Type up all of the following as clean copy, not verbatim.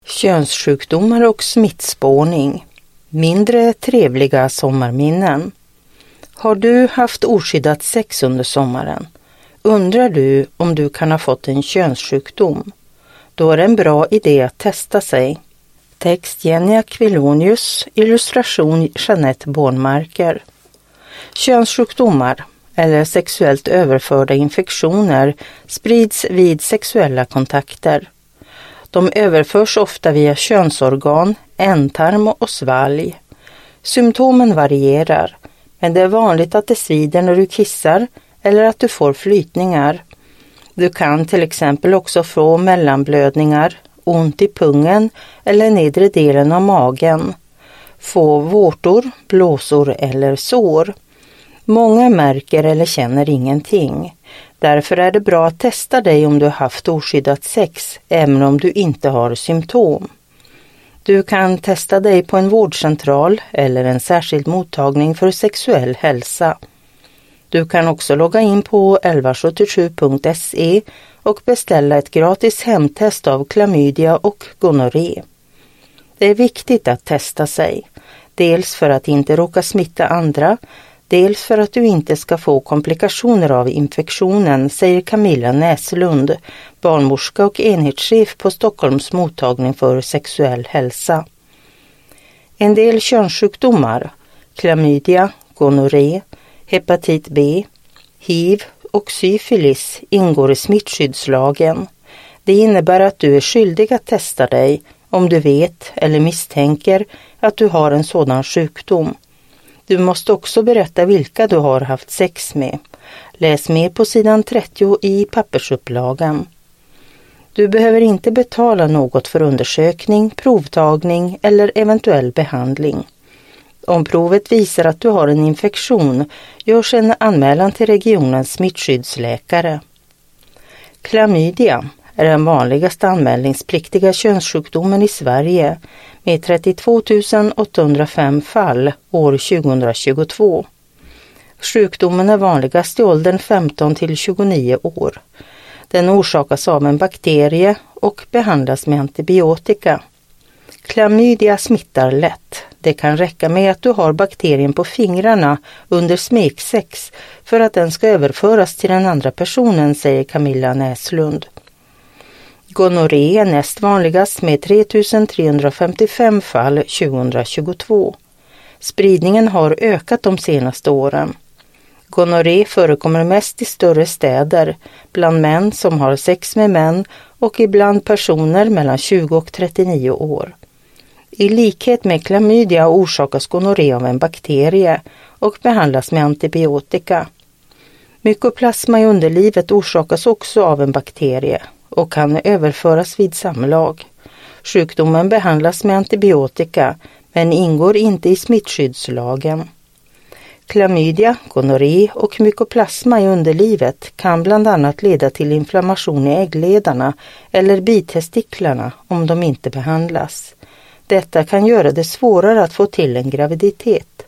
Könssjukdomar och smittspårning. Mindre trevliga sommarminnen. Har du haft oskyddat sex under sommaren? Undrar du om du kan ha fått en könssjukdom? Då är det en bra idé att testa sig. Text Jenny Aquilonius, illustration Jeanette Bornmarker. Könssjukdomar eller sexuellt överförda infektioner sprids vid sexuella kontakter. De överförs ofta via könsorgan, ändtarm och svalg. Symptomen varierar, men det är vanligt att det svider när du kissar eller att du får flytningar. Du kan till exempel också få mellanblödningar, ont i pungen eller nedre delen av magen. Få vårtor, blåsor eller sår. Många märker eller känner ingenting. Därför är det bra att testa dig om du har haft oskyddat sex, även om du inte har symptom. Du kan testa dig på en vårdcentral eller en särskild mottagning för sexuell hälsa. Du kan också logga in på 1177.se och beställa ett gratis hemtest av klamydia och gonorré. Det är viktigt att testa sig, dels för att inte råka smitta andra, dels för att du inte ska få komplikationer av infektionen, säger Camilla Näslund, barnmorska och enhetschef på Stockholms mottagning för sexuell hälsa. En del könssjukdomar, klamydia, gonorré, hepatit B, hiv och syfilis ingår i smittskyddslagen. Det innebär att du är skyldig att testa dig om du vet eller misstänker att du har en sådan sjukdom. Du måste också berätta vilka du har haft sex med. Läs med på sidan 30 i pappersupplagan. Du behöver inte betala något för undersökning, provtagning eller eventuell behandling. Om provet visar att du har en infektion, görs en anmälan till regionens smittskyddsläkare. Klamydia är den vanligaste anmälningspliktiga könssjukdomen i Sverige med 32 805 fall år 2022. Sjukdomen är vanligast i åldern 15 till 29 år. Den orsakas av en bakterie och behandlas med antibiotika. Klamydia smittar lätt. Det kan räcka med att du har bakterien på fingrarna under smeksex för att den ska överföras till den andra personen, säger Camilla Näslund. Gonorré är näst vanligast med 3355 fall 2022. Spridningen har ökat de senaste åren. Gonorré förekommer mest i större städer, bland män som har sex med män och ibland personer mellan 20 och 39 år. I likhet med klamydia orsakas gonorré av en bakterie och behandlas med antibiotika. Mykoplasma i underlivet orsakas också av en bakterie och kan överföras vid samlag. Sjukdomen behandlas med antibiotika men ingår inte i smittskyddslagen. Klamydia, gonorré och mykoplasma i underlivet kan bland annat leda till inflammation i äggledarna eller bitestiklarna om de inte behandlas. Detta kan göra det svårare att få till en graviditet.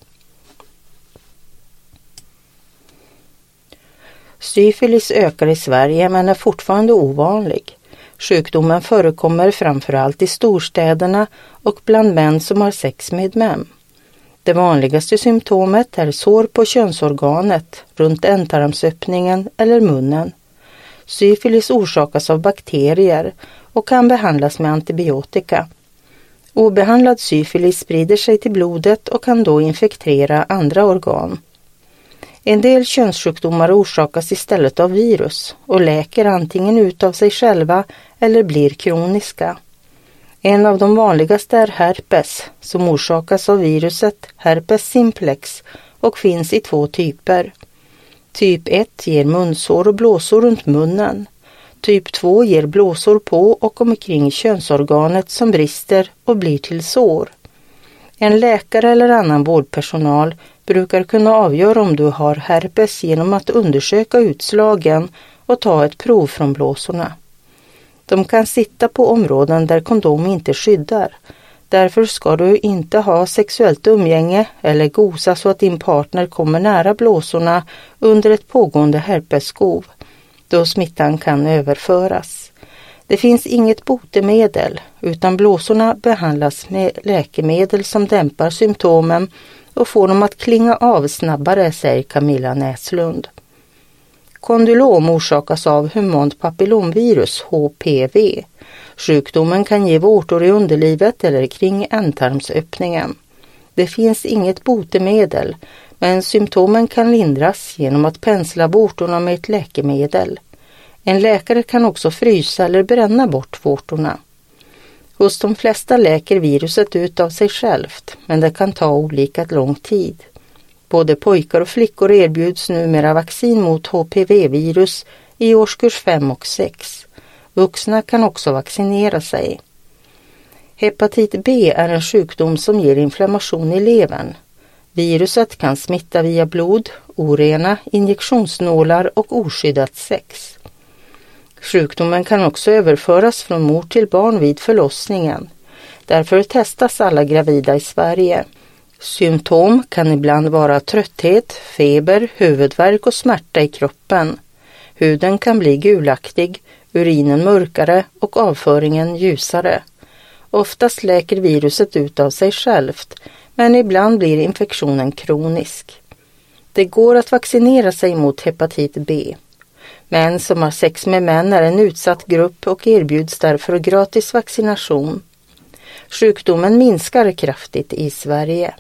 Syfilis ökar i Sverige men är fortfarande ovanlig. Sjukdomen förekommer framförallt i storstäderna och bland män som har sex med män. Det vanligaste symptomet är sår på könsorganet, runt ändtarmsöppningen eller munnen. Syfilis orsakas av bakterier och kan behandlas med antibiotika. Obehandlad syfilis sprider sig till blodet och kan då infektera andra organ. En del könssjukdomar orsakas istället av virus och läker antingen ut av sig själva eller blir kroniska. En av de vanligaste är herpes som orsakas av viruset herpes simplex och finns i 2 typer. Typ 1 ger munsår och blåsor runt munnen. Typ 2 ger blåsor på och omkring könsorganet som brister och blir till sår. En läkare eller annan vårdpersonal brukar kunna avgöra om du har herpes genom att undersöka utslagen och ta ett prov från blåsorna. De kan sitta på områden där kondom inte skyddar. Därför ska du inte ha sexuellt umgänge eller gosa så att din partner kommer nära blåsorna under ett pågående herpesskov, då smittan kan överföras. Det finns inget botemedel utan blåsorna behandlas med läkemedel som dämpar symptomen och får dem att klinga av snabbare, säger Camilla Näslund. Kondylom orsakas av humant papillomvirus, HPV. Sjukdomen kan ge vårtor i underlivet eller kring ändtarmsöppningen. Det finns inget botemedel, men symptomen kan lindras genom att pensla vårtorna med ett läkemedel. En läkare kan också frysa eller bränna bort vårtorna. Hos de flesta läker viruset ut av sig självt, men det kan ta olika lång tid. Både pojkar och flickor erbjuds numera vaccin mot HPV-virus i årskurs 5 och 6. Vuxna kan också vaccinera sig. Hepatit B är en sjukdom som ger inflammation i levern. Viruset kan smitta via blod, orena injektionsnålar och oskyddat sex. Sjukdomen kan också överföras från mor till barn vid förlossningen. Därför testas alla gravida i Sverige. Symptom kan ibland vara trötthet, feber, huvudvärk och smärta i kroppen. Huden kan bli gulaktig, urinen mörkare och avföringen ljusare. Oftast läker viruset ut av sig självt, men ibland blir infektionen kronisk. Det går att vaccinera sig mot hepatit B. Män som har sex med män är en utsatt grupp och erbjuds därför gratis vaccination. Sjukdomen minskar kraftigt i Sverige.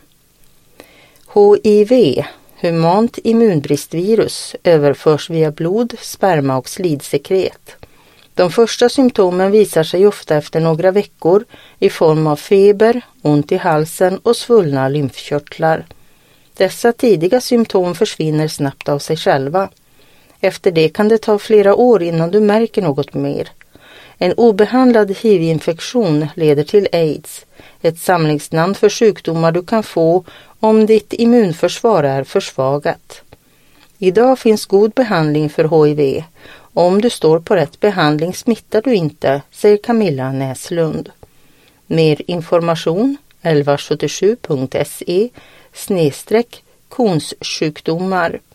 HIV, humant immunbristvirus, överförs via blod, sperma och slidsekret. De första symptomen visar sig ofta efter några veckor i form av feber, ont i halsen och svullna lymfkörtlar. Dessa tidiga symptom försvinner snabbt av sig själva. Efter det kan det ta flera år innan du märker något mer. En obehandlad HIV-infektion leder till AIDS, ett samlingsnamn för sjukdomar du kan få om ditt immunförsvar är försvagat. Idag finns god behandling för HIV. Om du står på rätt behandling smittar du inte, säger Camilla Näslund. Mer information 1177.se/konssjukdomar.